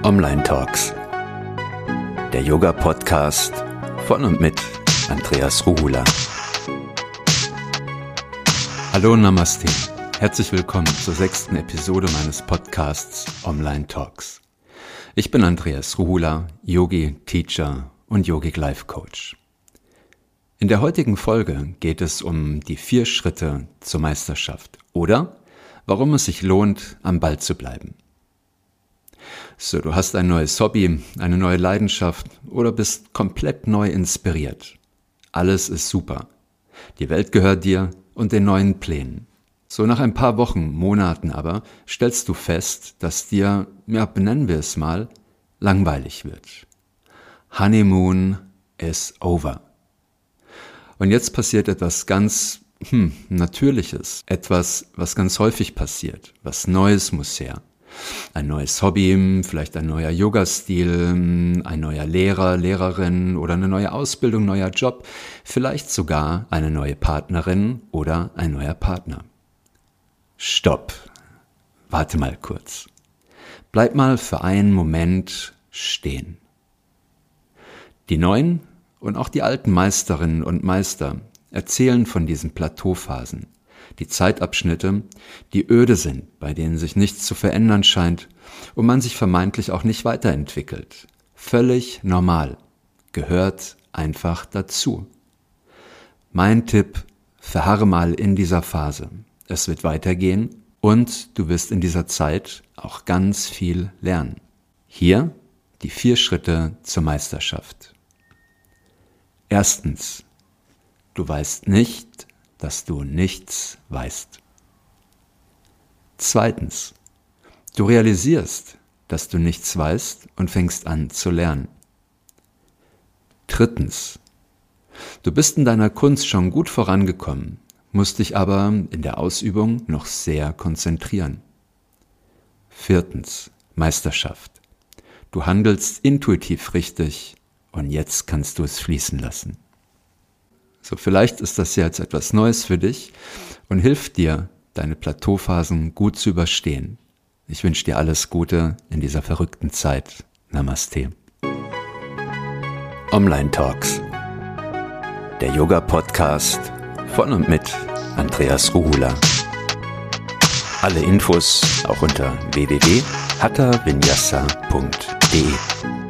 Online Talks, der Yoga-Podcast von und mit Andreas Ruhula. Hallo Namaste, herzlich willkommen zur 6. Episode meines Podcasts Online Talks. Ich bin Andreas Ruhula, Yogi, Teacher und Yogic Life Coach. In der heutigen Folge geht es um die 4 Schritte zur Meisterschaft oder warum es sich lohnt, am Ball zu bleiben. So, du hast ein neues Hobby, eine neue Leidenschaft oder bist komplett neu inspiriert. Alles ist super. Die Welt gehört dir und den neuen Plänen. So nach ein paar Wochen, Monaten aber, stellst du fest, dass dir, benennen wir es mal, langweilig wird. Honeymoon is over. Und jetzt passiert etwas ganz Natürliches, etwas, was ganz häufig passiert, was Neues muss her. Ein neues Hobby, vielleicht ein neuer Yoga-Stil, ein neuer Lehrer, Lehrerin oder eine neue Ausbildung, neuer Job, vielleicht sogar eine neue Partnerin oder ein neuer Partner. Stopp! Warte mal kurz. Bleib mal für einen Moment stehen. Die neuen und auch die alten Meisterinnen und Meister erzählen von diesen Plateauphasen. Die Zeitabschnitte, die öde sind, bei denen sich nichts zu verändern scheint und man sich vermeintlich auch nicht weiterentwickelt. Völlig normal, gehört einfach dazu. Mein Tipp, verharre mal in dieser Phase. Es wird weitergehen und du wirst in dieser Zeit auch ganz viel lernen. Hier die 4 Schritte zur Meisterschaft. Erstens, du weißt nicht, dass du nichts weißt. Zweitens, du realisierst, dass du nichts weißt und fängst an zu lernen. Drittens, du bist in deiner Kunst schon gut vorangekommen, musst dich aber in der Ausübung noch sehr konzentrieren. Viertens, Meisterschaft. Du handelst intuitiv richtig und jetzt kannst du es fließen lassen. So, vielleicht ist das ja jetzt etwas Neues für dich und hilft dir, deine Plateauphasen gut zu überstehen. Ich wünsche dir alles Gute in dieser verrückten Zeit. Namaste. Online Talks, der Yoga-Podcast von und mit Andreas Ruhula. Alle Infos auch unter www.hathavinyasa.de.